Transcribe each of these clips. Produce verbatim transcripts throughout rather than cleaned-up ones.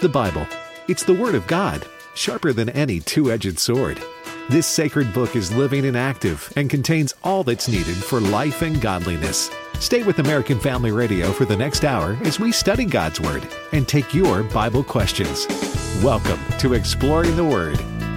The Bible. It's the Word of God, sharper than any two-edged sword. This sacred book is living and active and contains all that's needed for life and godliness. Stay with American Family Radio for the next hour as we study God's Word and take your Bible questions. Welcome to Exploring the Word.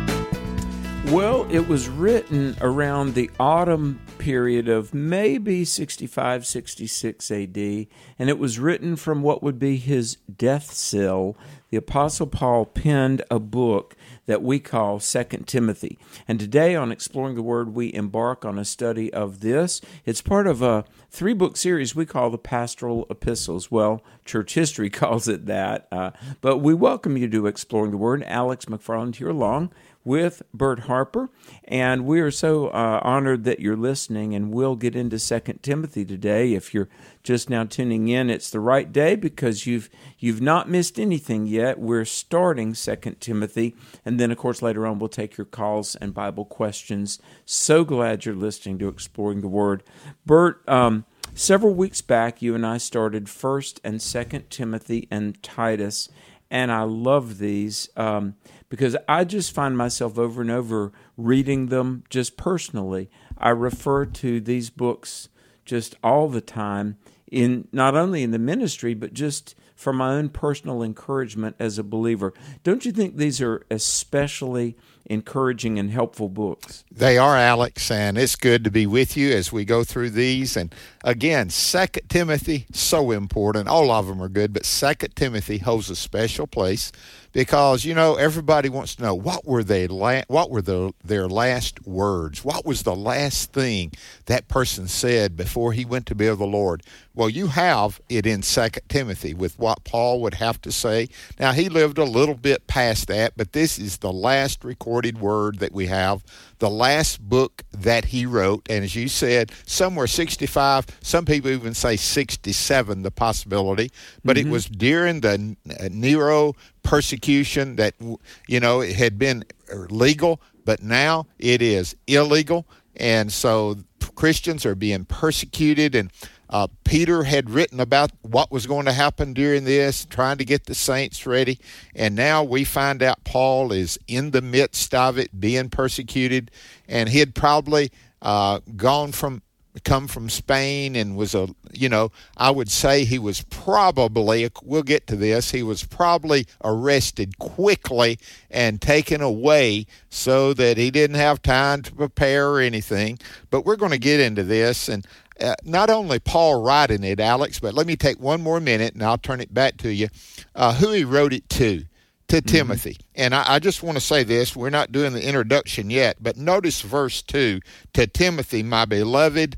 Well, it was written around the autumn period of maybe sixty-five, sixty-six A D, and it was written from what would be his death cell. The Apostle Paul penned a book that we call Second Timothy. And today on Exploring the Word, we embark on a study of this. It's part of a three-book series we call the Pastoral Epistles. Well, church history calls it that. Uh, but we welcome you to Exploring the Word. Alex McFarland here along with Bert Harper, and we are so uh, honored that you're listening, and we'll get into Second Timothy today. If you're just now tuning in, it's the right day because you've you've not missed anything yet. We're starting Second Timothy, and then, of course, later on we'll take your calls and Bible questions. So glad you're listening to Exploring the Word. Bert, um, several weeks back, you and I started First and Second Timothy and Titus, and I love these um, because I just find myself over and over reading them just personally. I refer to these books just all the time, in not only in the ministry, but just for my own personal encouragement as a believer. Don't you think these are especially encouraging and helpful books? They are, Alex, and it's good to be with you as we go through these. And again, Second Timothy, so important. All of them are good, but Second Timothy holds a special place because, you know, everybody wants to know what were they la- what were the, their last words? What was the last thing that person said before he went to be with the Lord? Well, you have it in Second Timothy with what Paul would have to say. Now, he lived a little bit past that, but this is the last recorded word that we have, the last book that he wrote. And as you said, somewhere sixty-five, some people even say sixty-seven, the possibility. But mm-hmm. It was during the Nero persecution that, you know, it had been legal, but now it is illegal. And so Christians are being persecuted, and Uh, Peter had written about what was going to happen during this, trying to get the saints ready. And now we find out Paul is in the midst of it, being persecuted. And he had probably uh, gone from, come from Spain and was a, you know, I would say he was probably, we'll get to this, he was probably arrested quickly and taken away so that he didn't have time to prepare or anything. But we're going to get into this. And Uh, not only Paul writing it, Alex, but let me take one more minute and I'll turn it back to you. Uh, who he wrote it to, to mm-hmm. Timothy. And I, I just want to say this. We're not doing the introduction yet, but notice verse two. To Timothy, my beloved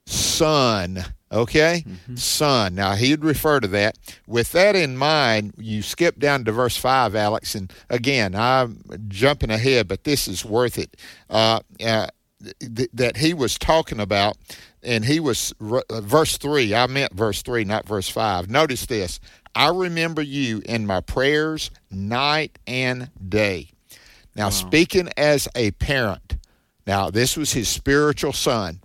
son. Okay? Mm-hmm. Son. Now, he'd refer to that. With that in mind, you skip down to verse five, Alex. And again, I'm jumping ahead, but this is worth it. Uh, uh, th- that he was talking about. And he was, uh, verse three, I meant verse three, not verse five. Notice this. I remember you in my prayers night and day. Now, wow. Speaking as a parent, now this was his spiritual son.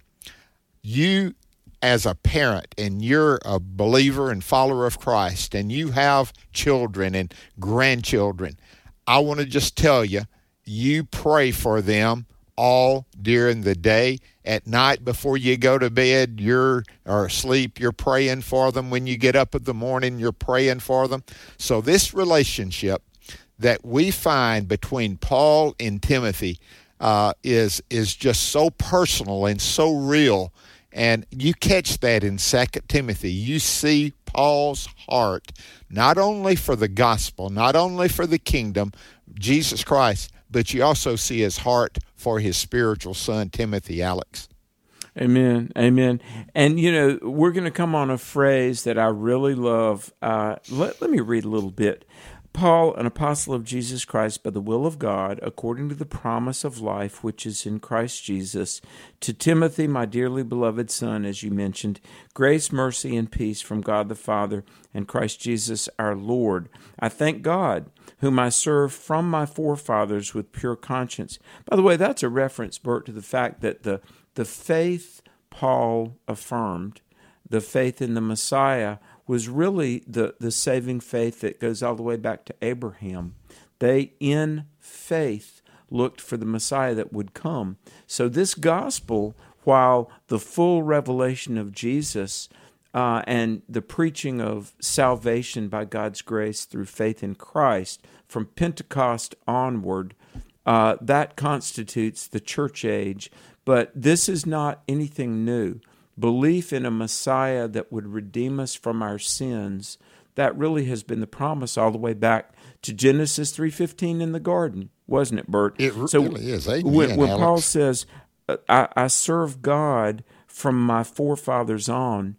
You as a parent, and you're a believer and follower of Christ, and you have children and grandchildren, I want to just tell you, you pray for them all during the day. At night before you go to bed, you're or asleep, you're praying for them. When you get up in the morning, you're praying for them. So this relationship that we find between Paul and Timothy uh, is is just so personal and so real. And you catch that in Second Timothy. You see Paul's heart, not only for the gospel, not only for the kingdom, Jesus Christ, but you also see his heart for his spiritual son, Timothy, Alex. Amen. Amen. And, you know, we're going to come on a phrase that I really love. Uh, let, let me read a little bit. Paul, an apostle of Jesus Christ by the will of God, according to the promise of life which is in Christ Jesus, to Timothy, my dearly beloved son, as you mentioned, grace, mercy, and peace from God the Father and Christ Jesus our Lord. I thank God, whom I serve from my forefathers with pure conscience. By the way, that's a reference, Bert, to the fact that the, the faith Paul affirmed, the faith in the Messiah, was really the, the saving faith that goes all the way back to Abraham. They, in faith, looked for the Messiah that would come. So this gospel, while the full revelation of Jesus uh, and the preaching of salvation by God's grace through faith in Christ from Pentecost onward, uh, that constitutes the church age. But this is not anything new. Belief in a Messiah that would redeem us from our sins, that really has been the promise all the way back to Genesis three fifteen in the garden, wasn't it, Bert? It so really is. Amen, when, when Alex. Paul says, I, I serve God from my forefathers on,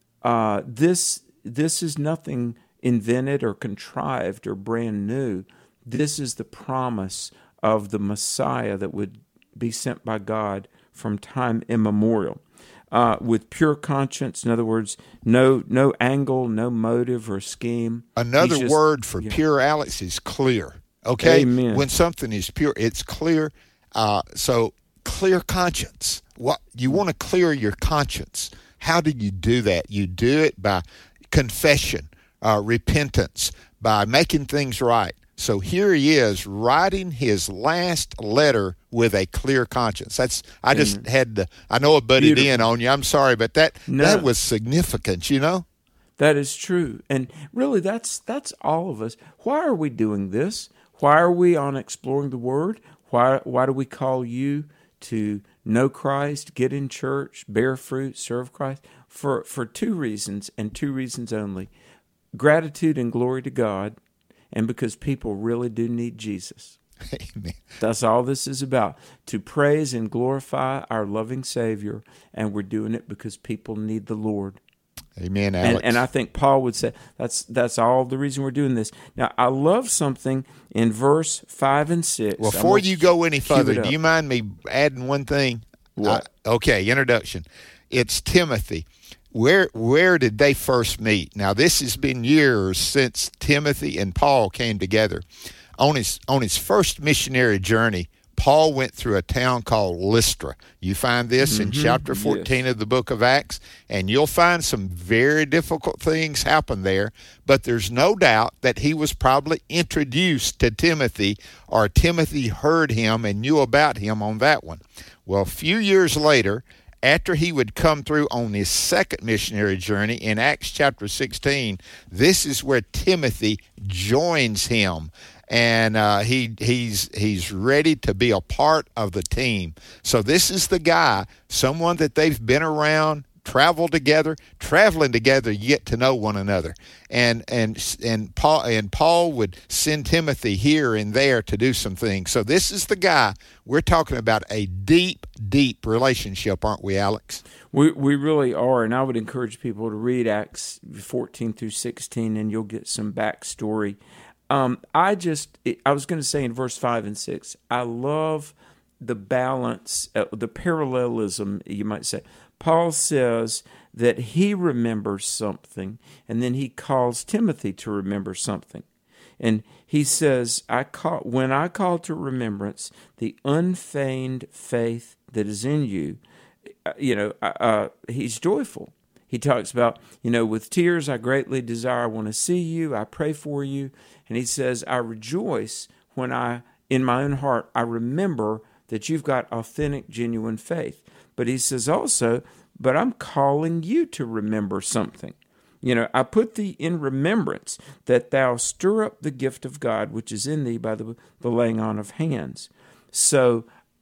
uh, this this is nothing invented or contrived or brand new. This is the promise of the Messiah that would be sent by God from time immemorial. Uh, with pure conscience, in other words, no no angle, no motive or scheme. Another He's just- word for yeah. pure, Alex, is clear. Okay? Amen. When something is pure, it's clear. Uh, so clear conscience. What you want to clear your conscience. How do you do that? You do it by confession, uh, repentance, by making things right. So here he is writing his last letter with a clear conscience. That's I just Amen. had to. I know I butted Beautiful. in on you. I'm sorry, but that No. that was significant. You know. That is true. And really, that's that's all of us. Why are we doing this? Why are we on Exploring the Word? Why why do we call you to know Christ, get in church, bear fruit, serve Christ? For for two reasons, and two reasons only. Gratitude and glory to God, and because people really do need Jesus. Amen. That's all this is about, to praise and glorify our loving Savior, and we're doing it because people need the Lord. Amen, Alex. And, and I think Paul would say that's that's all the reason we're doing this. Now, I love something in verse five and six. Well, I'm before gonna you go any cue further, it do up. you mind me adding one thing? What? Uh, okay, introduction. It's Timothy. Where where did they first meet? Now, this has been years since Timothy and Paul came together. On his on his first missionary journey, Paul went through a town called Lystra. You find this in Mhm, chapter fourteen yes. of the book of Acts, and you'll find some very difficult things happen there, but there's no doubt that he was probably introduced to Timothy, or Timothy heard him and knew about him on that one. Well, a few years later, after he would come through on his second missionary journey in Acts chapter sixteen, this is where Timothy joins him. And uh, he he's he's ready to be a part of the team. So this is the guy, someone that they've been around, traveled together, traveling together. You get to know one another. And and and Paul and Paul would send Timothy here and there to do some things. So this is the guy. We're talking about a deep, deep relationship, aren't we, Alex? We we really are, and I would encourage people to read Acts fourteen through sixteen, and you'll get some backstory. Um, I just, I was going to say in verse five and six, I love the balance, uh, the parallelism, you might say. Paul says that he remembers something, and then he calls Timothy to remember something. And he says, "I call when I call to remembrance the unfeigned faith that is in you," you know, uh, he's joyful. He talks about, you know, with tears I greatly desire, I want to see you, I pray for you. And he says, I rejoice when I, in my own heart, I remember that you've got authentic, genuine faith. But he says also, but I'm calling you to remember something. You know, I put thee in remembrance that thou stir up the gift of God, which is in thee by the, the laying on of hands. So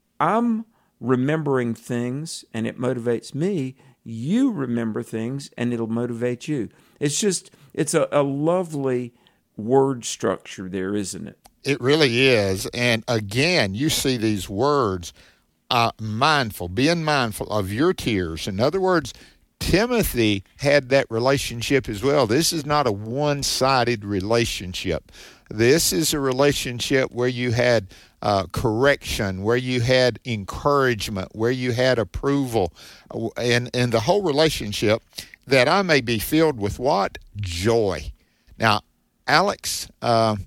I'm remembering things, and it motivates me. You remember things, and it'll motivate you. It's just, it's a, a lovely word structure there, isn't it? It really is. And again, you see these words, uh, mindful, being mindful of your tears. In other words, Timothy had that relationship as well. This is not a one-sided relationship. This is a relationship where you had uh, correction, where you had encouragement, where you had approval, and, and the whole relationship, that I may be filled with what? Joy. Now, Alex, uh,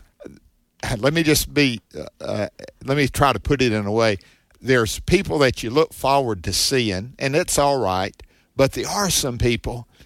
let me just be, uh, let me try to put it in a way. There's people that you look forward to seeing, and it's all right, but there are some people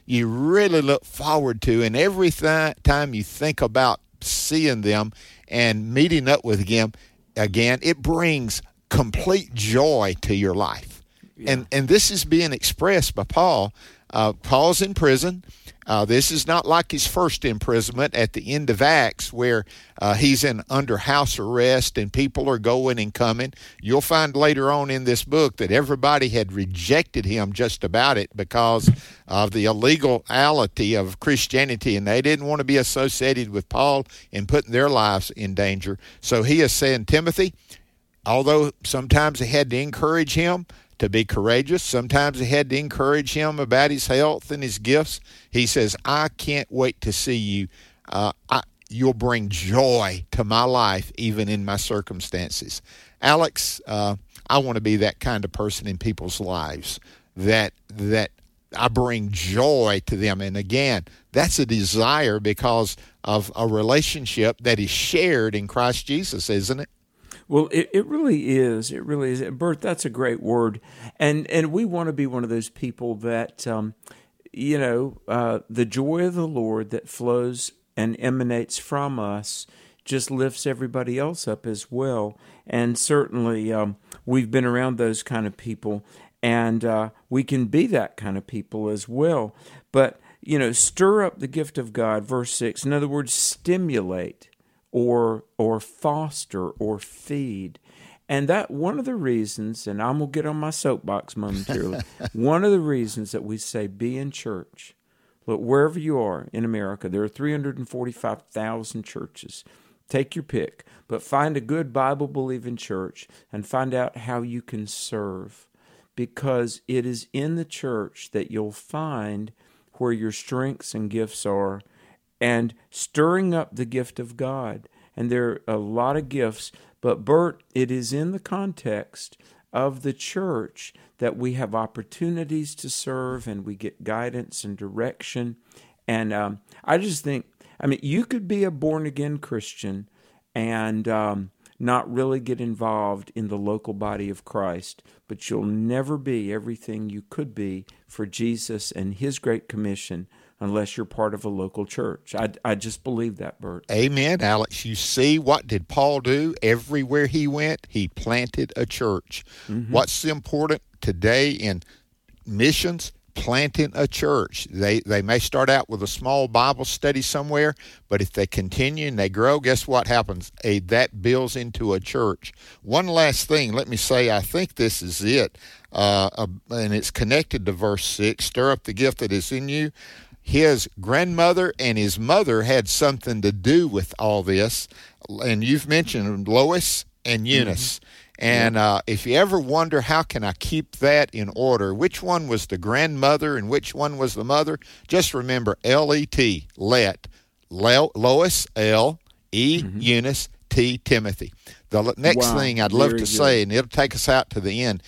you really look forward to, and every th- time you think about seeing them and meeting up with them again, it brings complete joy to your life. Yeah. And and this is being expressed by Paul. Uh, Paul's in prison. Uh, this is not like his first imprisonment at the end of Acts, where uh, he's in under house arrest and people are going and coming. You'll find later on in this book that everybody had rejected him just about it because of the illegality of Christianity, and they didn't want to be associated with Paul and putting their lives in danger. So he is saying, Timothy, although sometimes they had to encourage him to be courageous, sometimes they had to encourage him about his health and his gifts, he says, I can't wait to see you. Uh, I, you'll bring joy to my life, even in my circumstances. Alex, uh, I want to be that kind of person in people's lives, that that I bring joy to them. And again, that's a desire because of a relationship that is shared in Christ Jesus, isn't it? Well, it, it really is. It really is. Bert, that's a great word. And and we want to be one of those people that, um, you know, uh, the joy of the Lord that flows and emanates from us just lifts everybody else up as well. And certainly um, we've been around those kind of people, and uh, we can be that kind of people as well. But, you know, stir up the gift of God, verse six. In other words, stimulate. or or foster or feed. And that one of the reasons, and I'm going to get on my soapbox momentarily, one of the reasons that we say be in church, look, wherever you are in America, there are three hundred forty-five thousand churches. Take your pick, but find a good Bible-believing church and find out how you can serve, because it is in the church that you'll find where your strengths and gifts are, and stirring up the gift of God. And there are a lot of gifts, but Bert, it is in the context of the church that we have opportunities to serve and we get guidance and direction. And um, I just think, I mean, you could be a born-again Christian and um, not really get involved in the local body of Christ, but you'll never be everything you could be for Jesus and His Great Commission unless you're part of a local church. I, I just believe that, Bert. Amen, Alex. You see, what did Paul do? Everywhere he went, he planted a church. Mm-hmm. What's important today in missions? Planting a church. They they may start out with a small Bible study somewhere, but if they continue and they grow, guess what happens? A, that builds into a church. One last thing, let me say, I think this is it, uh, uh, and it's connected to verse six, stir up the gift that is in you. His grandmother and his mother had something to do with all this, and you've mentioned Lois and Eunice. Mm-hmm. And uh, if you ever wonder, how can I keep that in order? Which one was the grandmother and which one was the mother? Just remember L E T, let, Lo- Lois, L, E, mm-hmm. Eunice, T, Timothy. The next wow, thing I'd love to good. say, and it'll take us out to the end,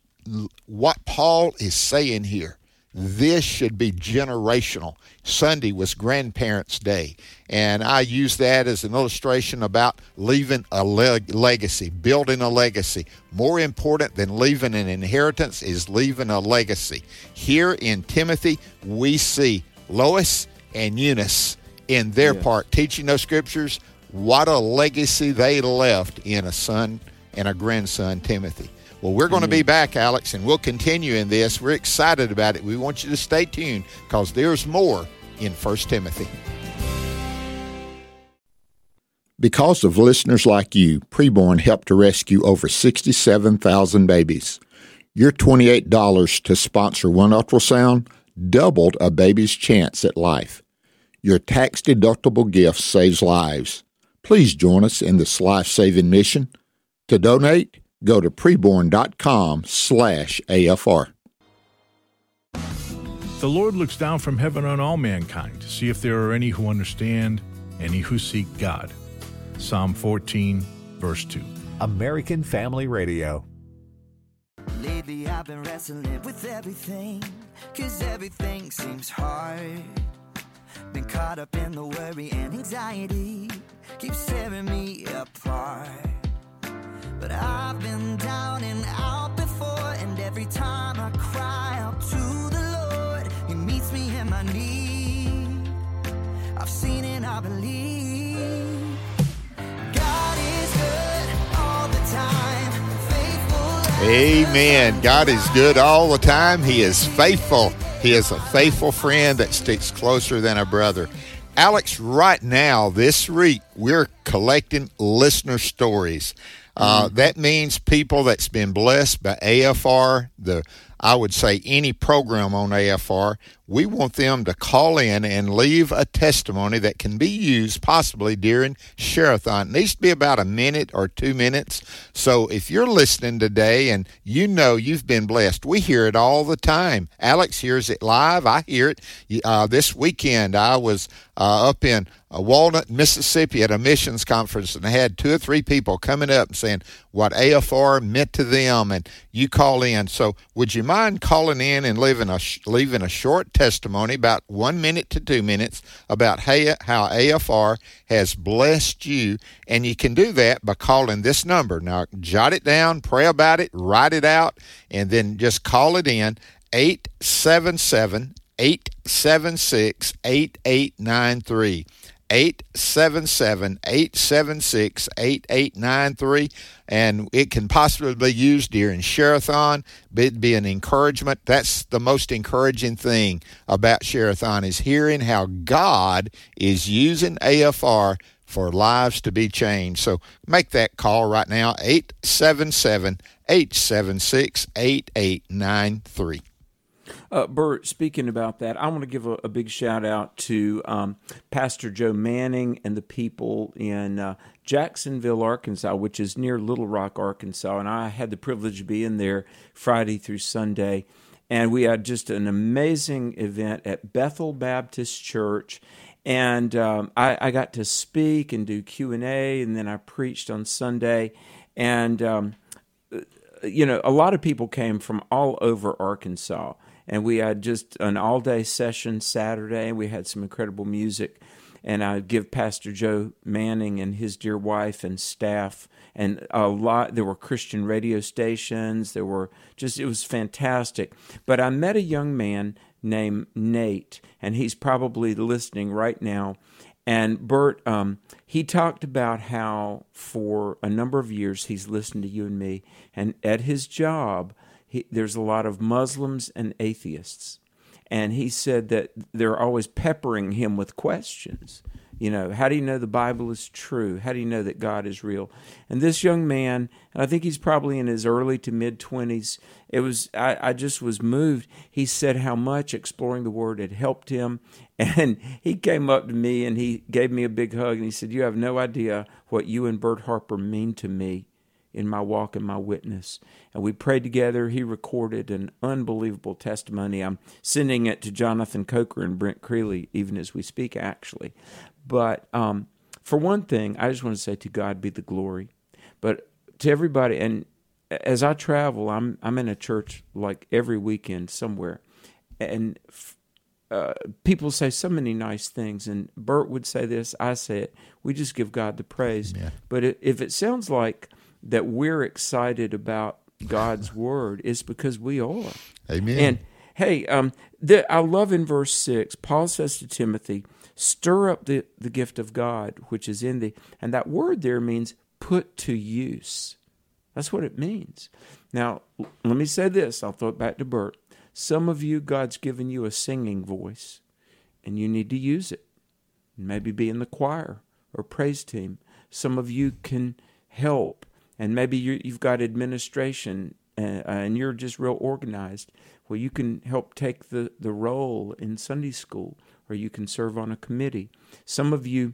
what Paul is saying here, this should be generational. Sunday was Grandparents' Day, and I use that as an illustration about leaving a leg- legacy, building a legacy. More important than leaving an inheritance is leaving a legacy. Here in Timothy, we see Lois and Eunice in their yes. part, teaching those scriptures. What a legacy they left in a son and a grandson, Timothy. Well, we're going to be back, Alex, and we'll continue in this. We're excited about it. We want you to stay tuned because there's more in First Timothy. Because of listeners like you, Preborn helped to rescue over sixty-seven thousand babies. Your twenty-eight dollars to sponsor one ultrasound doubled a baby's chance at life. Your tax-deductible gift saves lives. Please join us in this life-saving mission. To donate, go to preborn.com slash AFR. The Lord looks down from heaven on all mankind to see if there are any who understand, any who seek God. Psalm fourteen, verse two. American Family Radio. Lately I've been wrestling with everything, 'cause everything seems hard. Been caught up in the worry and anxiety, keeps tearing me apart. But I've been down and out before, and every time I cry out to the Lord, He meets me in my knees. I've seen and I believe. God is good all the time. Faithful. Amen. God is good all the time. He is faithful. He is a faithful friend that sticks closer than a brother. Alex, right now, this week, we're collecting listener stories. Uh, mm-hmm. That means people that's been blessed by A F R, the I would say any program on A F R. We want them to call in and leave a testimony that can be used possibly during Share-a-thon. It needs to be about a minute or two minutes. So if you're listening today and you know you've been blessed, we hear it all the time. Alex hears it live. I hear it. Uh, this weekend I was uh, up in uh, Walnut, Mississippi at a missions conference, and I had two or three people coming up and saying what A F R meant to them, and you call in. So would you mind calling in and leaving a, leaving a short testimony, about one minute to two minutes, about how A F R has blessed you? And you can do that by calling this number. Now, jot it down, pray about it, write it out, and then just call it in, eight seven seven, eight seven six, eight eight nine three. eight seven seven, eight seven six, eight eight nine three, and it can possibly be used during Share-a-thon. It'd be an encouragement. That's the most encouraging thing about Share-a-thon, is hearing how God is using A F R for lives to be changed. So make that call right now, eight seven seven, eight seven six, eight eight nine three. Uh, Bert, speaking about that, I want to give a, a big shout out to um, Pastor Joe Manning and the people in uh, Jacksonville, Arkansas, which is near Little Rock, Arkansas. And I had the privilege of being there Friday through Sunday. And we had just an amazing event at Bethel Baptist Church. And um, I, I got to speak and do Q and A, and then I preached on Sunday. And, um, you know, a lot of people came from all over Arkansas. And we had just an all-day session Saturday, and we had some incredible music. And I give Pastor Joe Manning and his dear wife and staff, and a lot, there were Christian radio stations, there were just, it was fantastic. But I met a young man named Nate, and he's probably listening right now. And Bert, um, he talked about how for a number of years he's listened to you and me, and at his job, He, there's a lot of Muslims and atheists. And he said that they're always peppering him with questions. You know, how do you know the Bible is true? How do you know that God is real? And this young man, and I think he's probably in his early to mid-twenties, it was I, I just was moved. He said how much exploring the Word had helped him. And he came up to me and he gave me a big hug. And he said, you have no idea what you and Bert Harper mean to me in my walk and my witness. And we prayed together. He recorded an unbelievable testimony. I'm sending it to Jonathan Coker and Brent Creeley even as we speak, actually. But um, for one thing, I just want to say to God be the glory. But to everybody, and as I travel, I'm I'm in a church like every weekend somewhere. And uh, people say so many nice things. And Bert would say this, I say it. We just give God the praise. Yeah. But if it sounds like that we're excited about God's word, it's because we are. Amen. And hey, um, the, I love in verse six, Paul says to Timothy, stir up the, the gift of God which is in thee. And that word there means put to use. That's what it means. Now, let me say this. I'll throw it back to Bert. Some of you, God's given you a singing voice, and you need to use it. Maybe be in the choir or praise team. Some of you can help. And maybe you, you've got administration uh, and you're just real organized. Well, you can help take the, the role in Sunday school, or you can serve on a committee. Some of you,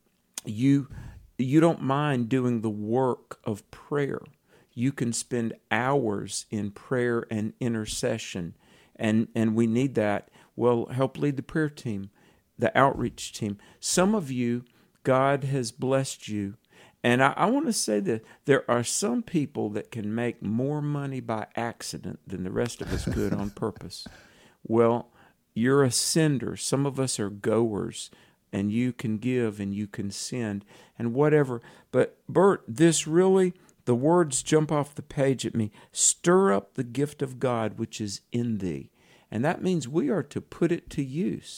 you, you don't mind doing the work of prayer. You can spend hours in prayer and intercession, and, and we need that. Well, help lead the prayer team, the outreach team. Some of you, God has blessed you. And I, I want to say that there are some people that can make more money by accident than the rest of us could on purpose. Well, you're a sender. Some of us are goers, and you can give and you can send and whatever. But Bert, this really, the words jump off the page at me. Stir up the gift of God which is in thee. And that means we are to put it to use.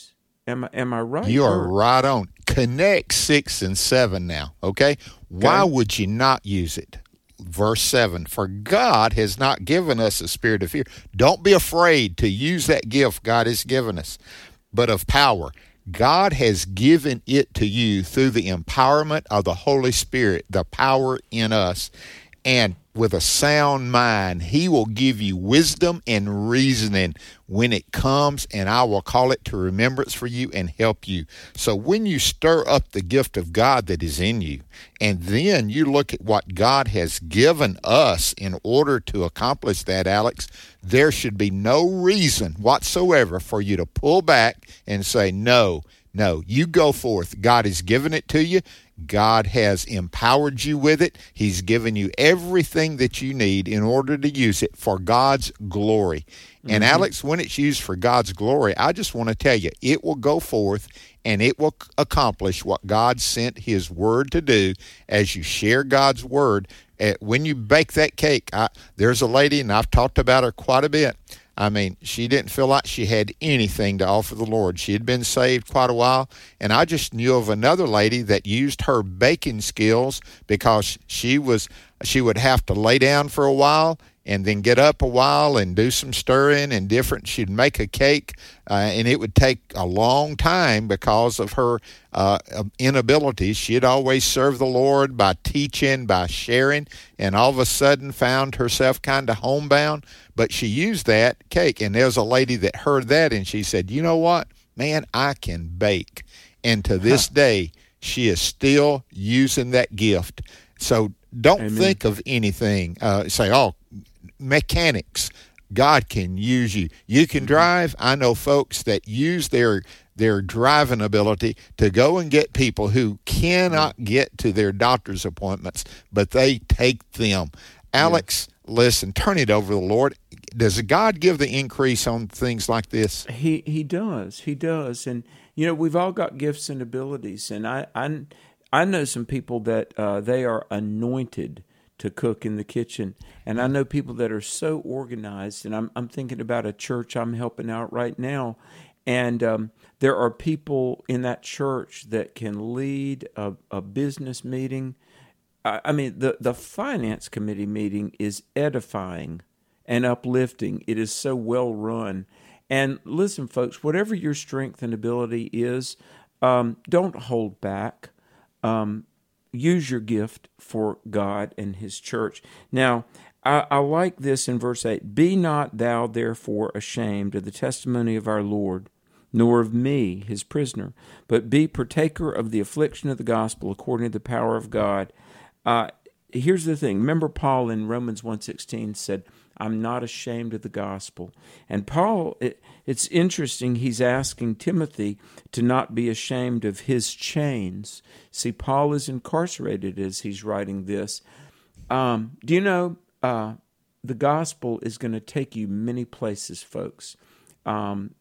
Am I, am I right? You are Or- right on. Connect six and seven now, okay? Why Okay. would you not use it? Verse seven, for God has not given us a spirit of fear. Don't be afraid to use that gift God has given us, but of power. God has given it to you through the empowerment of the Holy Spirit, the power in us. And with a sound mind, he will give you wisdom and reasoning when it comes, and I will call it to remembrance for you and help you. So when you stir up the gift of God that is in you, and then you look at what God has given us in order to accomplish that, Alex, there should be no reason whatsoever for you to pull back and say, no, no, you go forth. God has given it to you. God has empowered you with it. He's given you everything that you need in order to use it for God's glory. And Mm-hmm. Alex, when it's used for God's glory, I just want to tell you, it will go forth and it will c- accomplish what God sent his word to do as you share God's word. Uh, when you bake that cake, I, there's a lady, and I've talked about her quite a bit. I mean, she didn't feel like she had anything to offer the Lord. She had been saved quite a while, and I just knew of another lady that used her baking skills because she was she would have to lay down for a while and then get up a while and do some stirring and different. She'd make a cake, uh, and it would take a long time because of her uh, inabilities. She had always served the Lord by teaching, by sharing, and all of a sudden found herself kind of homebound. But she used that cake, and there was a lady that heard that, and she said, you know what, man, I can bake. And to this day, she is still using that gift. So don't Amen. think of anything. Uh, say, oh, mechanics. God can use you. You can drive. I know folks that use their their driving ability to go and get people who cannot get to their doctor's appointments, but they take them. Alex, listen, turn it over to the Lord. Does God give the increase on things like this? He he does. He does. And, you know, we've all got gifts and abilities. And I I, I know some people that uh, they are anointed to cook in the kitchen. And I know people that are so organized. And I'm, I'm thinking about a church I'm helping out right now. And um, there are people in that church that can lead a, a business meeting. I, I mean, the, the finance committee meeting is edifying and uplifting. It is so well run. And listen, folks, whatever your strength and ability is, um, don't hold back. Um, use your gift for God and his church. Now, I, I like this in verse eight. Be not thou therefore ashamed of the testimony of our Lord, nor of me, his prisoner, but be partaker of the affliction of the gospel according to the power of God. Uh, here's the thing. Remember Paul in Romans one sixteen said, I'm not ashamed of the gospel. And Paul, it, it's interesting, he's asking Timothy to not be ashamed of his chains. See, Paul is incarcerated as he's writing this. Um, do you know, uh, the gospel is going to take you many places, folks. Um,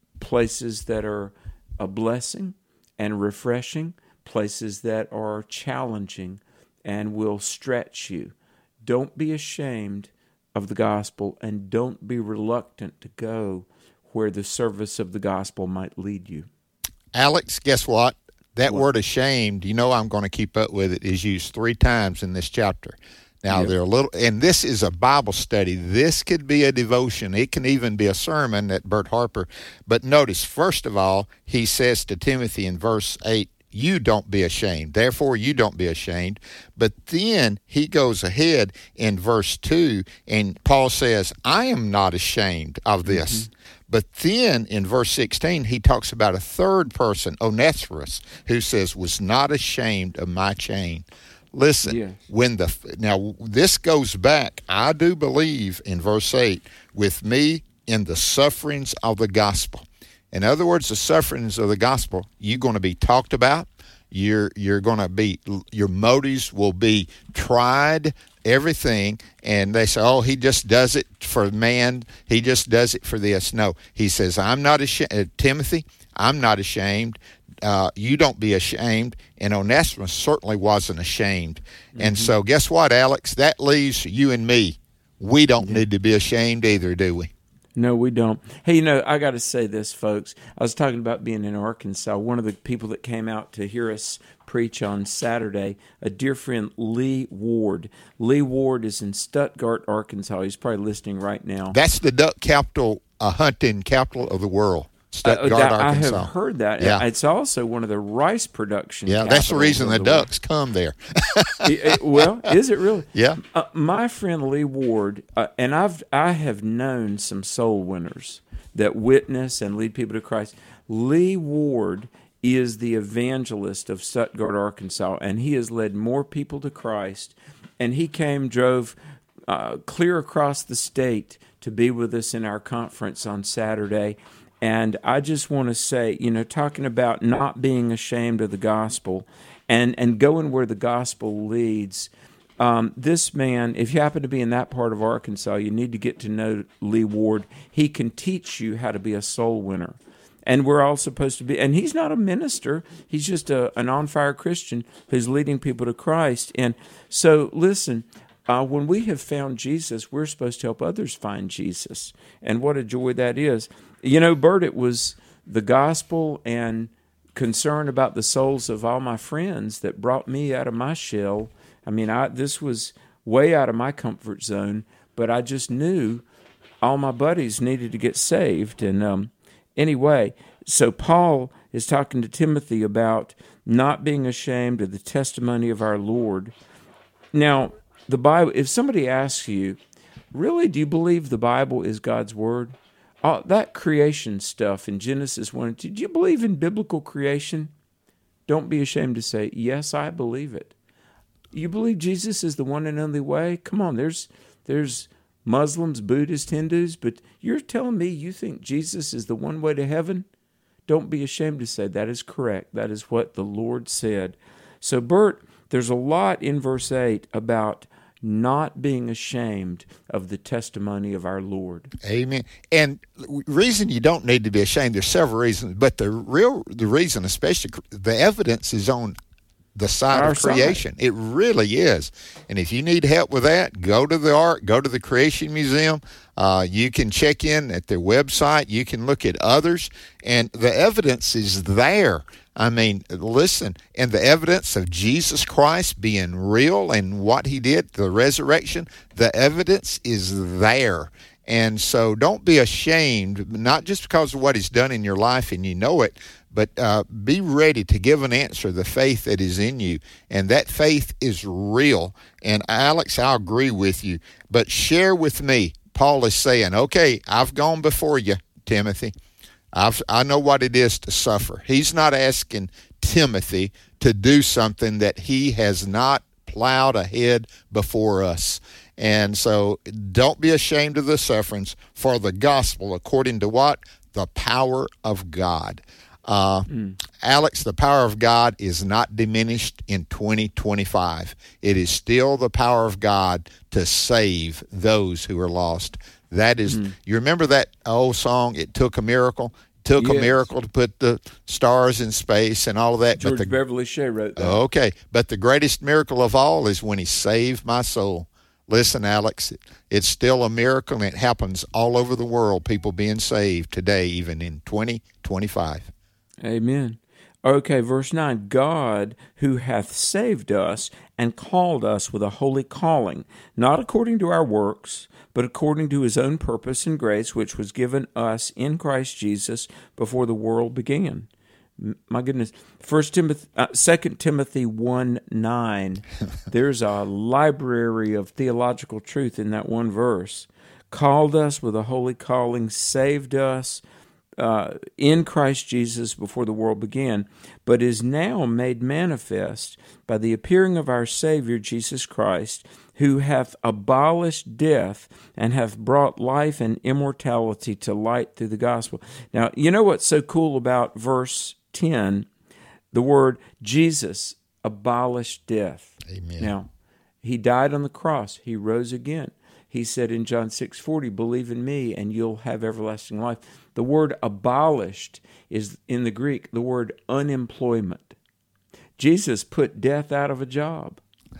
places that are a blessing and refreshing, places that are challenging and will stretch you. Don't be ashamed of the gospel, and don't be reluctant to go where the service of the gospel might lead you. Alex, guess what? That What? word ashamed, you know I'm going to keep up with it, is used three times in this chapter. Now, Yep. they're a little, and this is a Bible study. This could be a devotion. It can even be a sermon at Bert Harper. But notice, first of all, he says to Timothy in verse eight, you don't be ashamed. Therefore, you don't be ashamed. But then he goes ahead in verse two, and Paul says, I am not ashamed of this. Mm-hmm. But then in verse sixteen, he talks about a third person, Onesimus, who says, was not ashamed of my chain. Listen, Yes. when the now this goes back, I do believe in verse eight, with me in the sufferings of the gospel. In other words, the sufferings of the gospel, you're going to be talked about. You're you're going to be, your motives will be tried, everything. And they say, oh, he just does it for man. He just does it for this. No, he says, I'm not ashamed. Uh, Timothy, I'm not ashamed. Uh, you don't be ashamed. And Onesimus certainly wasn't ashamed. Mm-hmm. And so guess what, Alex? That leaves you and me. We don't Yeah. need to be ashamed either, do we? No, we don't. Hey, you know, I got to say this, folks. I was talking about being in Arkansas. One of the people that came out to hear us preach on Saturday, a dear friend, Lee Ward. Lee Ward is in Stuttgart, Arkansas. He's probably listening right now. That's the duck capital, uh, hunting capital of the world. Stuttgart, uh, that, Arkansas. I have heard that. Yeah. It's also one of the rice production. Yeah, that's the reason the, the ducks come there. it, it, well, is it really? Yeah. Uh, my friend Lee Ward, uh, and I've I have known some soul winners that witness and lead people to Christ. Lee Ward is the evangelist of Stuttgart, Arkansas, and he has led more people to Christ. And he came, drove uh, clear across the state to be with us in our conference on Saturday. And I just want to say, you know, talking about not being ashamed of the gospel and, and going where the gospel leads, um, this man, if you happen to be in that part of Arkansas, you need to get to know Lee Ward. He can teach you how to be a soul winner. And we're all supposed to be, and he's not a minister. He's just a, an on-fire Christian who's leading people to Christ. And so, listen, Uh, when we have found Jesus, we're supposed to help others find Jesus. And what a joy that is. You know, Bert, it was the gospel and concern about the souls of all my friends that brought me out of my shell. I mean, I, this was way out of my comfort zone, but I just knew all my buddies needed to get saved. And um, anyway, so Paul is talking to Timothy about not being ashamed of the testimony of our Lord. Now, the Bible, if somebody asks you, really, do you believe the Bible is God's Word? Uh, that creation stuff in Genesis one and two, do you believe in biblical creation? Don't be ashamed to say, yes, I believe it. You believe Jesus is the one and only way? Come on, there's there's Muslims, Buddhists, Hindus, but you're telling me you think Jesus is the one way to heaven? Don't be ashamed to say that is correct. That is what the Lord said. So, Bert, there's a lot in verse eight about not being ashamed of the testimony of our Lord. Amen. And the reason you don't need to be ashamed, there's several reasons, but the real the reason, especially the evidence, is on the side Our of creation. Side. It really is. And if you need help with that, go to the Ark, go to the Creation Museum. Uh, you can check in at their website. You can look at others, and the evidence is there. I mean, listen, and the evidence of Jesus Christ being real and what he did, the resurrection, the evidence is there. And so don't be ashamed, not just because of what he's done in your life and you know it, but uh, be ready to give an answer, the faith that is in you. And that faith is real. And Alex, I agree with you. But share with me, Paul is saying, okay, I've gone before you, Timothy. I've, I know what it is to suffer. He's not asking Timothy to do something that he has not plowed ahead before us. And so don't be ashamed of the sufferings for the gospel according to what? The power of God. Uh, mm. Alex, the power of God is not diminished in twenty twenty-five. It is still the power of God to save those who are lost. That is, mm. you remember that old song, It Took a Miracle? It took yes. a miracle to put the stars in space and all of that. George but the, Beverly Shea wrote that. Okay, but the greatest miracle of all is when he saved my soul. Listen, Alex, it, it's still a miracle, and it happens all over the world, people being saved today, even in twenty twenty-five. Amen. Okay, verse nine, God who hath saved us and called us with a holy calling, not according to our works, but according to his own purpose and grace, which was given us in Christ Jesus before the world began. My goodness. First Timothy, uh, Second Timothy one nine, there's a library of theological truth in that one verse. Called us with a holy calling, saved us, Uh, in Christ Jesus before the world began, but is now made manifest by the appearing of our Savior Jesus Christ, who hath abolished death and hath brought life and immortality to light through the gospel. Now, you know what's so cool about verse ten? The word Jesus abolished death. Amen. Now, he died on the cross. He rose again. He said in John six forty, believe in me and you'll have everlasting life. The word abolished is, in the Greek, the word unemployment. Jesus put death out of a job.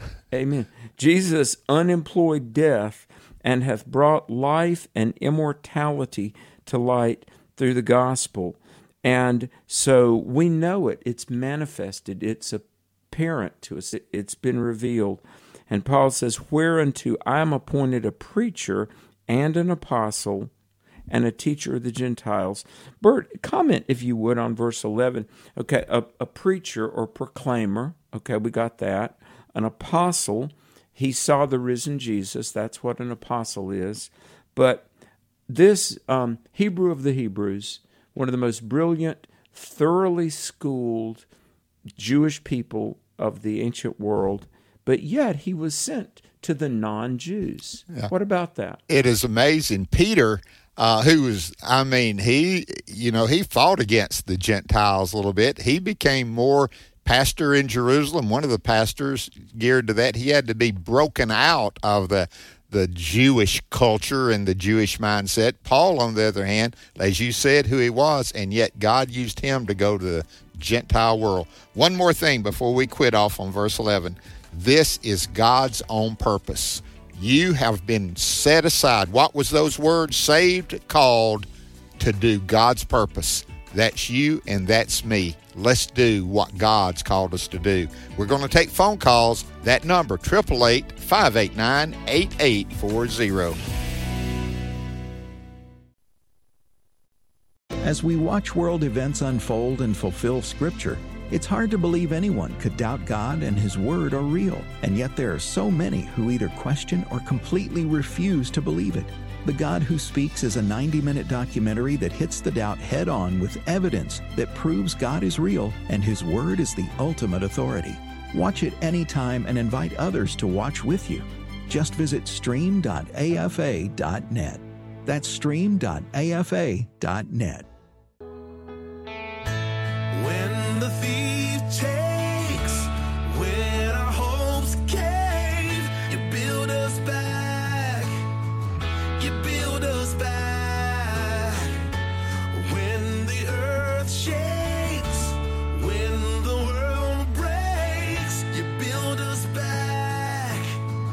Amen. Jesus unemployed death and hath brought life and immortality to light through the gospel. And so we know it. It's manifested. It's apparent to us. It, it's been revealed. And Paul says, whereunto I am appointed a preacher and an apostle and a teacher of the Gentiles. Bert, comment, if you would, on verse eleven. Okay, a, a preacher or proclaimer. Okay, we got that. An apostle, he saw the risen Jesus. That's what an apostle is. But this um, Hebrew of the Hebrews, one of the most brilliant, thoroughly schooled Jewish people of the ancient world, but yet he was sent to the non-Jews. Yeah. What about that? It is amazing. Peter, uh, who was, I mean, he, you know, he fought against the Gentiles a little bit. He became more pastor in Jerusalem, one of the pastors geared to that. He had to be broken out of the the Jewish culture and the Jewish mindset. Paul, on the other hand, as you said, who he was, and yet God used him to go to the Gentile world. One more thing before we quit off on verse eleven. This is God's own purpose. You have been set aside. What was those words? Saved, called to do God's purpose. That's you and that's me. Let's do what God's called us to do. We're going to take phone calls. That number, eight eight eight, five eight nine, eight eight four zero. As we watch world events unfold and fulfill Scripture, it's hard to believe anyone could doubt God and His Word are real. And yet there are so many who either question or completely refuse to believe it. The God Who Speaks is a ninety-minute documentary that hits the doubt head-on with evidence that proves God is real and His Word is the ultimate authority. Watch it anytime and invite others to watch with you. Just visit stream dot a f a dot net. That's stream dot a f a dot net. When the thief takes, when our hopes cave, you build us back, you build us back. When the earth shakes, when the world breaks, you build us back,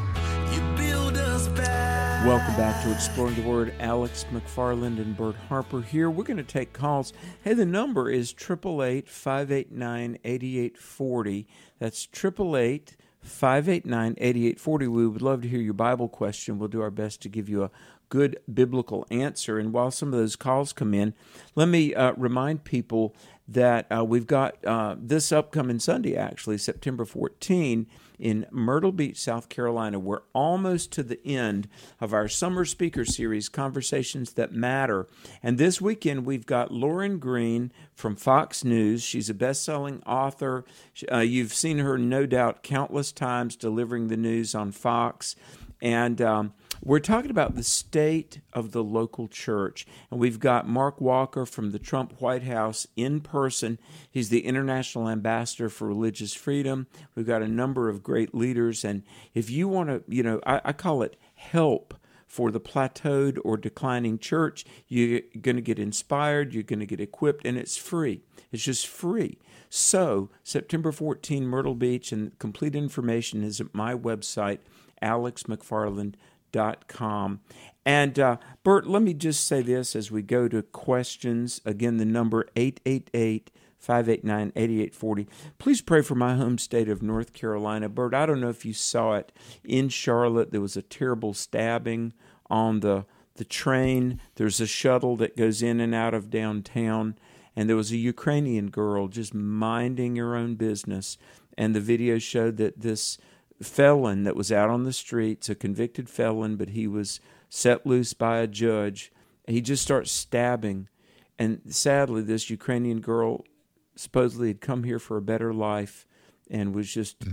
you build us back. Welcome back to Exploring the Word. Alex McFarland and Bert Harper here. We're going to take calls. Hey, the number is eight eight eight, five eight nine, eight eight four zero. That's eight eight eight, five eight nine, eight eight four zero. We would love to hear your Bible question. We'll do our best to give you a good biblical answer. And while some of those calls come in, let me uh, remind people that uh, we've got uh, this upcoming Sunday, actually, September fourteenth, in Myrtle Beach, South Carolina. We're almost to the end of our summer speaker series, Conversations That Matter. And this weekend, we've got Lauren Green from Fox News. She's a best-selling author. Uh, you've seen her, no doubt, countless times delivering the news on Fox. And um, we're talking about the state of the local church. And we've got Mark Walker from the Trump White House in person. He's the International Ambassador for Religious Freedom. We've got a number of great leaders. And if you want to, you know, I, I call it help for the plateaued or declining church, you're going to get inspired, you're going to get equipped, and it's free. It's just free. So, September fourteenth, Myrtle Beach, and complete information is at my website, alex mcfarland dot com. And uh, Bert, let me just say this as we go to questions. Again, the number eight eight eight, five eight nine, eight eight four zero. Please pray for my home state of North Carolina. Bert, I don't know if you saw it. In Charlotte, there was a terrible stabbing on the, the train. There's a shuttle that goes in and out of downtown. And there was a Ukrainian girl just minding her own business. And the video showed that this felon that was out on the streets, a convicted felon, but he was set loose by a judge. He just starts stabbing. And sadly, this Ukrainian girl supposedly had come here for a better life and was just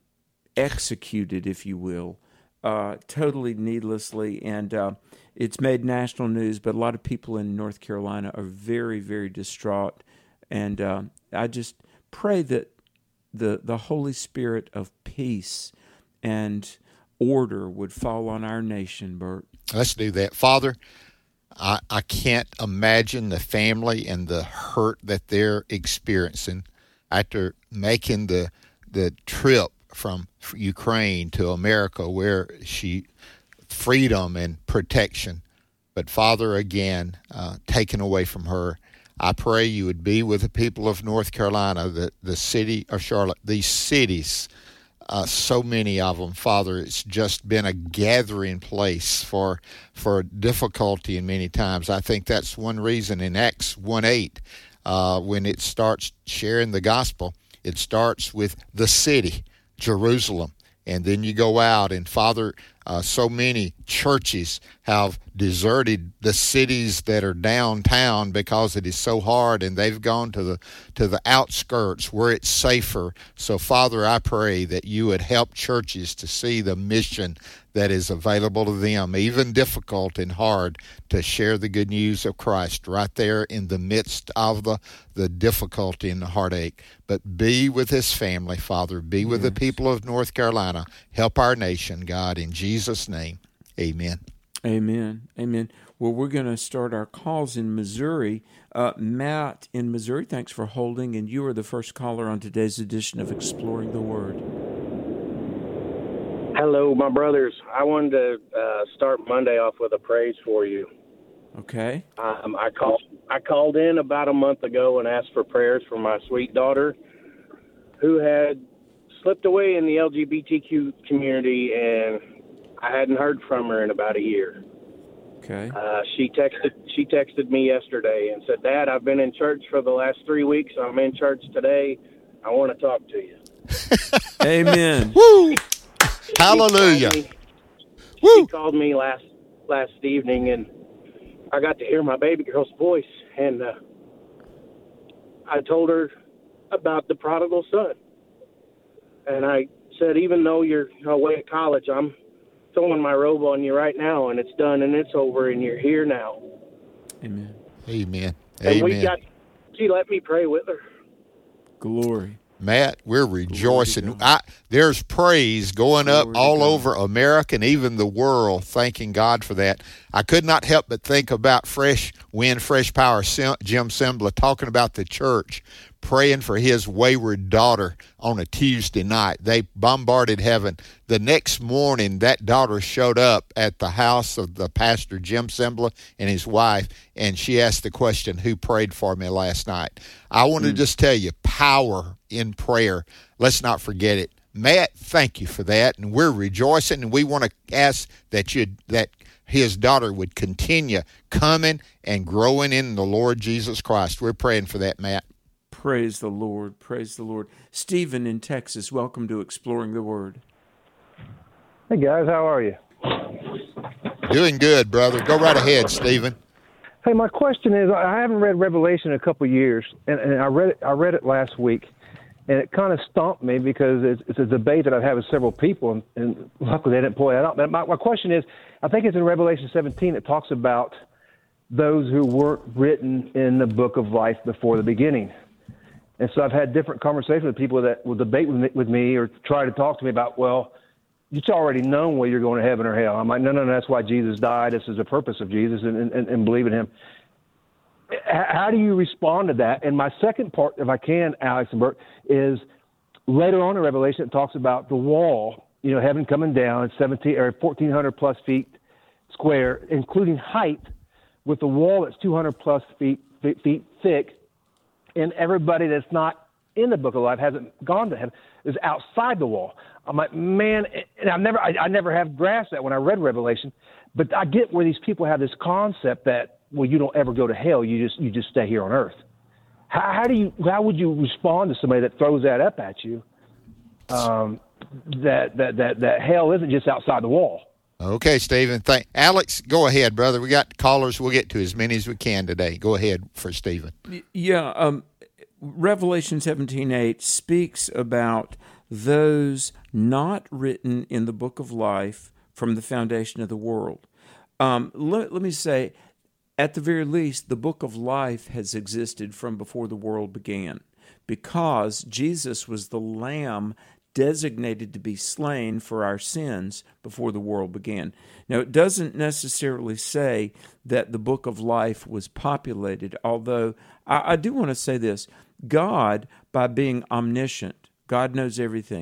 executed, if you will, uh, totally needlessly. And uh, it's made national news, but a lot of people in North Carolina are very, very distraught. And uh, I just pray that the the Holy Spirit of peace and order would fall on our nation, Bert. Let's do that. Father, I, I can't imagine the family and the hurt that they're experiencing after making the the trip from Ukraine to America, where she freedom and protection. But Father, again, uh, taken away from her. I pray you would be with the people of North Carolina, the, the city of Charlotte, these cities, uh, so many of them, Father. It's just been a gathering place for for difficulty in many times. I think that's one reason in Acts one eight, uh, when it starts sharing the gospel, it starts with the city, Jerusalem. And then you go out, and Father, uh, so many churches have deserted the cities that are downtown because it is so hard, and they've gone to the to the outskirts where it's safer. So, Father, I pray that you would help churches to see the mission that is available to them, even difficult and hard, to share the good news of Christ right there in the midst of the, the difficulty and the heartache. But be with this family, Father. Be with yes. the people of North Carolina. Help our nation, God, in Jesus' name. Amen. Amen. Amen. Well, we're going to start our calls in Missouri. Uh, Matt in Missouri, thanks for holding, and you are the first caller on today's edition of Exploring the Word. Hello, my brothers. I wanted to uh, start Monday off with a praise for you. Okay. Um, I called. I called in about a month ago and asked for prayers for my sweet daughter, who had slipped away in the L G B T Q community, and I hadn't heard from her in about a year. Okay. Uh, she texted. She texted me yesterday and said, "Dad, I've been in church for the last three weeks. I'm in church today. I want to talk to you." Amen. Woo! Hallelujah. She called me, Woo! she called me last last evening, and I got to hear my baby girl's voice, and uh, I told her about the prodigal son. And I said, even though you're away at college, I'm throwing my robe on you right now, and it's done, and it's over, and you're here now. Amen. Amen. And Amen. we got, she let me pray with her. Glory. Matt, we're rejoicing. I, there's praise going Glory up all God. over America and even the world, thanking God for that. I could not help but think about Fresh Wind, Fresh Power, Jim Sembla talking about the church, praying for his wayward daughter on a Tuesday night. They bombarded heaven. The next morning, that daughter showed up at the house of the pastor, Jim Sembla, and his wife, and she asked the question, who prayed for me last night? I want to mm. just tell you, power in prayer. Let's not forget it. Matt, thank you for that, and we're rejoicing, and we want to ask that you that his daughter would continue coming and growing in the Lord Jesus Christ. We're praying for that, Matt. Praise the Lord. Praise the Lord. Stephen in Texas, welcome to Exploring the Word. Hey, guys. How are you? Doing good, brother. Go right ahead, Stephen. Hey, my question is, I haven't read Revelation in a couple of years, and, and I read it, I read it last week, and it kind of stumped me because it's, it's a debate that I've had with several people, and, and luckily they didn't pull that out. But my, my question is, I think it's in Revelation seventeen, it talks about those who weren't written in the book of life before the beginning. And so I've had different conversations with people that will debate with me, with me or try to talk to me about, well, it's already known whether you're going to heaven or hell. I'm like, no, no, no, that's why Jesus died. This is the purpose of Jesus, and, and, and believe in him. How do you respond to that? And my second part, if I can, Alex and Bert, is later on in Revelation, it talks about the wall, you know, heaven coming down, it's seventeen or fourteen hundred plus feet square, including height, with the wall that's two hundred plus feet, feet, feet thick, and everybody that's not in the book of life, hasn't gone to heaven, is outside the wall. I'm like, man, and I never, I, I never have grasped that when I read Revelation, but I get where these people have this concept that, well, you don't ever go to hell, you just, you just stay here on earth. How, how do you, how would you respond to somebody that throws that up at you? Um, that, that, that, that hell isn't just outside the wall. Okay, Stephen. Thank Alex, go ahead, brother. We got callers. We'll get to as many as we can today. Go ahead for Stephen. Yeah, um, Revelation seventeen eight speaks about those not written in the book of life from the foundation of the world. Um, let, let me say, at the very least, the book of life has existed from before the world began, because Jesus was the Lamb designated to be slain for our sins before the world began. Now, it doesn't necessarily say that the book of life was populated, although I, I do want to say this. God, by being omniscient, God knows everything.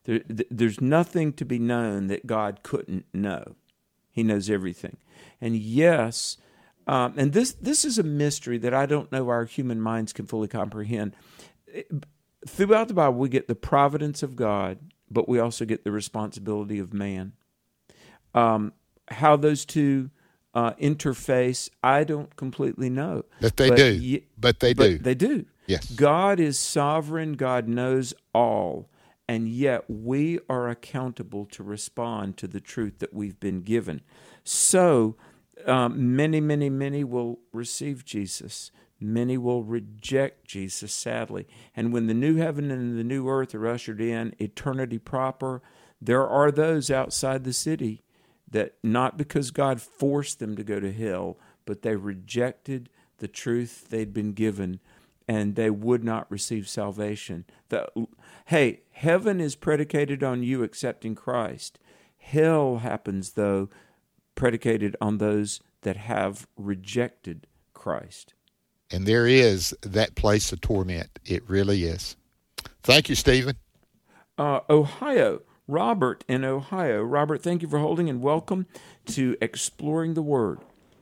There, there's nothing to be known that God couldn't know. He knows everything. And yes, um, and this this is a mystery that I don't know our human minds can fully comprehend. Throughout the Bible, we get the providence of God, but we also get the responsibility of man. Um, how those two uh, interface, I don't completely know. But they but do. Ye- but they but do. They do. Yes. God is sovereign. God knows all. And yet we are accountable to respond to the truth that we've been given. So um, many, many, many will receive Jesus. Many will reject Jesus, sadly. And when the new heaven and the new earth are ushered in, eternity proper, there are those outside the city that not because God forced them to go to hell, but they rejected the truth they'd been given, and they would not receive salvation. The, hey, heaven is predicated on you accepting Christ. Hell happens, though, predicated on those that have rejected Christ. And there is that place of torment. It really is. Thank you, Stephen. Uh, Ohio. Robert in Ohio. Robert, thank you for holding, and welcome to Exploring the Word.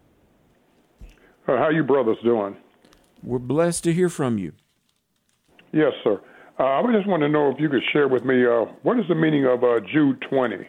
Uh, how you brothers doing? We're blessed to hear from you. Yes, sir. Uh, I just want to know if you could share with me, uh, what is the meaning of uh, Jude twenty?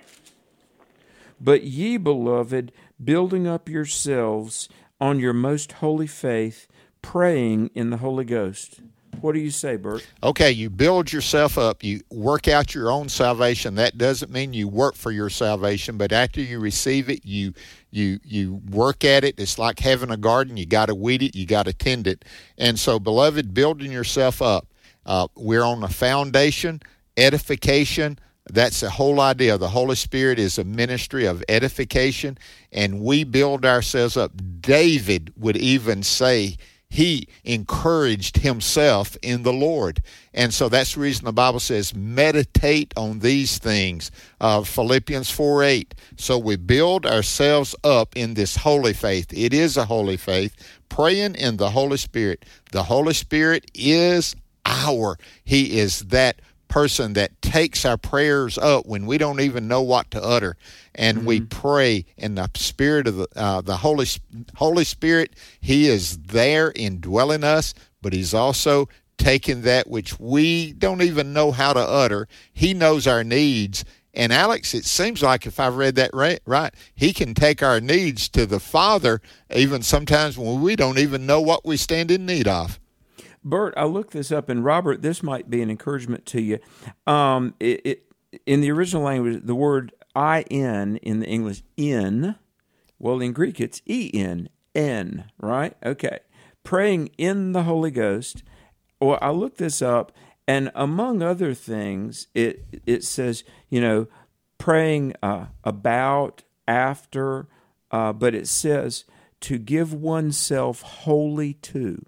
But ye, beloved, building up yourselves on your most holy faith, praying in the Holy Ghost. What do you say, Bert? Okay, you build yourself up. You work out your own salvation. That doesn't mean you work for your salvation, but after you receive it, you you you work at it. It's like having a garden. You got to weed it. You got to tend it. And so, beloved, building yourself up. Uh, we're on a foundation, edification. That's the whole idea. The Holy Spirit is a ministry of edification, and we build ourselves up. David would even say, he encouraged himself in the Lord. And so that's the reason the Bible says, meditate on these things. Uh, Philippians four eight. So we build ourselves up in this holy faith. It is a holy faith, praying in the Holy Spirit. The Holy Spirit is our. He is that person that takes our prayers up when we don't even know what to utter, and mm-hmm. we pray in the Spirit of the uh, the Holy Holy Spirit. He is there indwelling us, but He's also taking that which we don't even know how to utter. He knows our needs. And Alex, it seems like if I've read that right, right, He can take our needs to the Father, even sometimes when we don't even know what we stand in need of. Bert, I looked this up, and Robert, this might be an encouragement to you. Um, it, it in the original language, the word "in" in the English "in," well, in Greek it's E N, N, right? Okay. Praying in the Holy Ghost. Well, I looked this up, and among other things, it it says, you know, praying uh, about, after, uh, but it says to give oneself wholly to.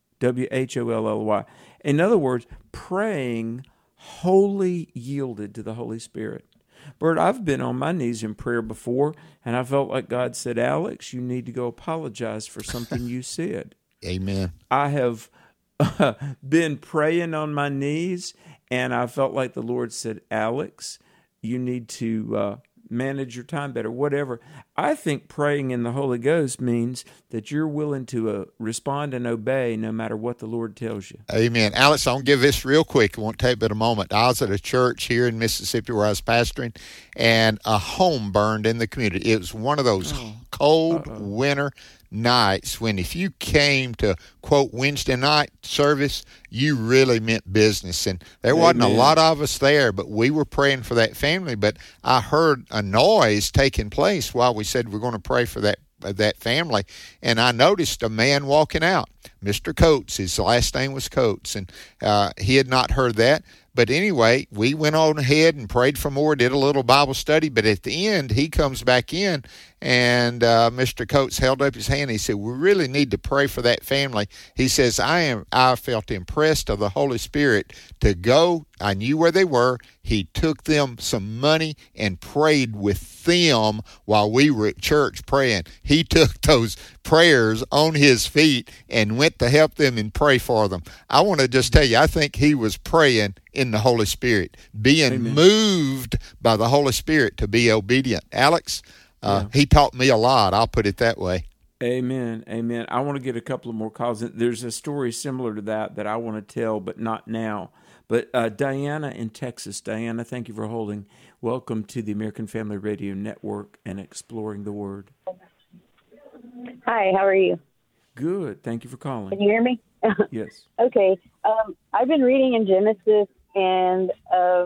W H O L L Y. In other words, praying wholly yielded to the Holy Spirit. Bert, I've been on my knees in prayer before, and I felt like God said, Alex, you need to go apologize for something you said. Amen. I have uh, been praying on my knees, and I felt like the Lord said, Alex, you need to uh, manage your time better, whatever. I think praying in the Holy Ghost means that you're willing to uh, respond and obey no matter what the Lord tells you. Amen. Alex, I'll give this real quick. It won't take but a moment. I was at a church here in Mississippi where I was pastoring, and a home burned in the community. It was one of those oh. cold Uh-oh. winter nights when if you came to, quote, Wednesday night service, you really meant business. And there Amen. wasn't a lot of us there, but we were praying for that family. But I heard a noise taking place while we said we're going to pray for that that family, and I noticed a man walking out, Mister Coates. His last name was Coates, and uh, he had not heard that. But anyway, we went on ahead and prayed for more, did a little Bible study, but at the end, he comes back in, and uh, Mister Coates held up his hand. He said, we really need to pray for that family. He says, I am. I felt impressed of the Holy Spirit to go. I knew where they were. He took them some money and prayed with them while we were at church praying. He took those prayers on his feet and went to help them and pray for them. I want to just tell you, I think he was praying in the Holy Spirit, being Amen. moved by the Holy Spirit to be obedient. Alex, uh, yeah. he taught me a lot. I'll put it that way. Amen. Amen. I want to get a couple of more calls. There's a story similar to that that I want to tell, but not now. But uh, Diana in Texas. Diana, thank you for holding. Welcome to the American Family Radio Network and Exploring the Word. Hi, how are you? Good. Thank you for calling. Can you hear me? Yes. Okay. Um, I've been reading in Genesis, and uh,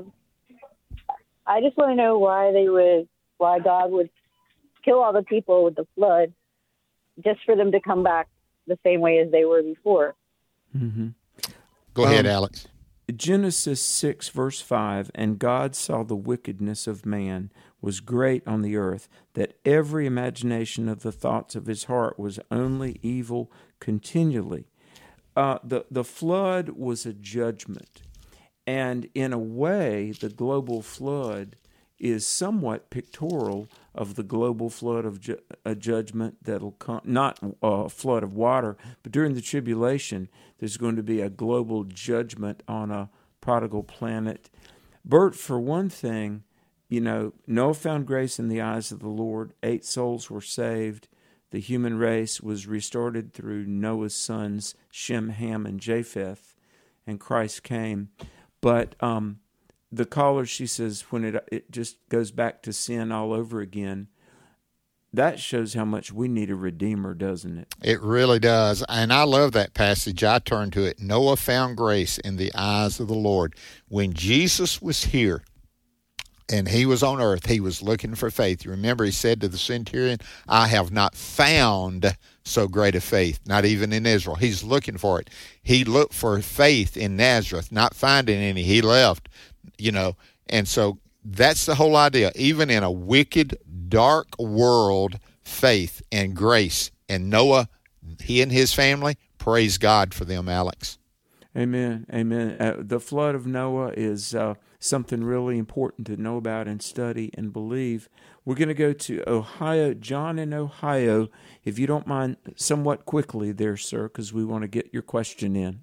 I just want to know why they would, why God would kill all the people with the flood, just for them to come back the same way as they were before. Mm-hmm. Go ahead, um, Alex. Genesis six, verse five, and God saw the wickedness of man was great on the earth, that every imagination of the thoughts of his heart was only evil continually. Uh, the, the flood was a judgment, and in a way, the global flood is somewhat pictorial of the global flood of ju- a judgment that'll come, not a flood of water, but during the tribulation, there's going to be a global judgment on a prodigal planet. Bert, for one thing, you know, Noah found grace in the eyes of the Lord. Eight souls were saved. The human race was restored through Noah's sons, Shem, Ham, and Japheth, and Christ came. But um, the caller, she says, when it it just goes back to sin all over again, that shows how much we need a Redeemer, doesn't it? It really does. And I love that passage. I turn to it. Noah found grace in the eyes of the Lord. When Jesus was here and he was on earth, he was looking for faith. You remember he said to the centurion, I have not found so great a faith, not even in Israel. He's looking for it. He looked for faith in Nazareth, not finding any. He left, you know. And so that's the whole idea. Even in a wicked, dark world, faith and grace. And Noah, he and his family, praise God for them, Alex. Amen. Amen. Uh, the flood of Noah is uh, something really important to know about and study and believe. We're going to go to Ohio. John in Ohio, if you don't mind, somewhat quickly there, sir, because we want to get your question in.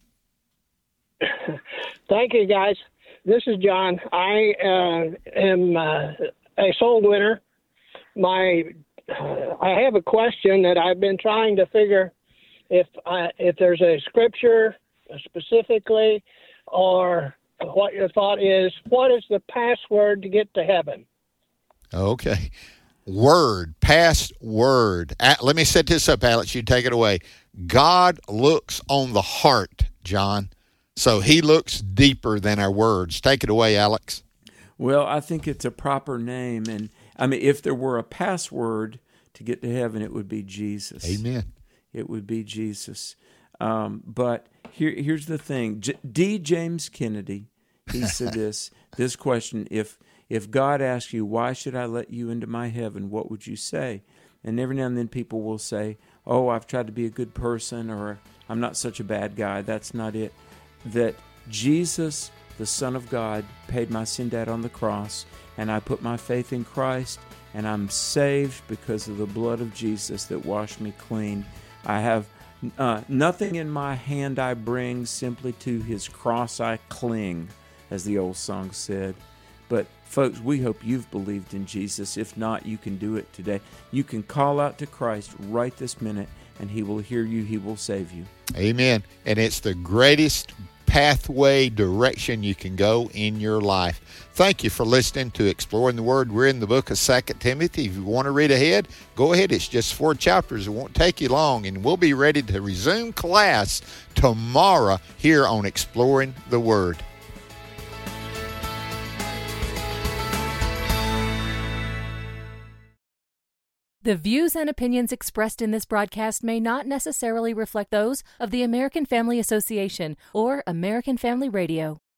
Thank you, guys. This is John. I uh, am uh, a soul winner. My, uh, I have a question that I've been trying to figure if I, if there's a scripture specifically, or what your thought is. What is the password to get to heaven? Okay. Word, password. Let me set this up, Alex. You take it away. God looks on the heart, John. So he looks deeper than our words. Take it away, Alex. Well, I think it's a proper name. And I mean, if there were a password to get to heaven, it would be Jesus. Amen. It would be Jesus. Um, but here, here's the thing. J- D. James Kennedy, he said this, this question, if if God asks you, why should I let you into my heaven, what would you say? And every now and then people will say, oh, I've tried to be a good person, or I'm not such a bad guy. That's not it. That Jesus, the Son of God, paid my sin debt on the cross, and I put my faith in Christ, and I'm saved because of the blood of Jesus that washed me clean. I have uh, nothing in my hand I bring, simply to his cross I cling, as the old song said. But folks, we hope you've believed in Jesus. If not, you can do it today. You can call out to Christ right this minute, and he will hear you. He will save you. Amen. And it's the greatest pathway, direction you can go in your life. Thank you for listening to Exploring the Word. We're in the book of Second Timothy. If you want to read ahead, go ahead. It's just four chapters. It won't take you long, and we'll be ready to resume class tomorrow here on Exploring the Word. The views and opinions expressed in this broadcast may not necessarily reflect those of the American Family Association or American Family Radio.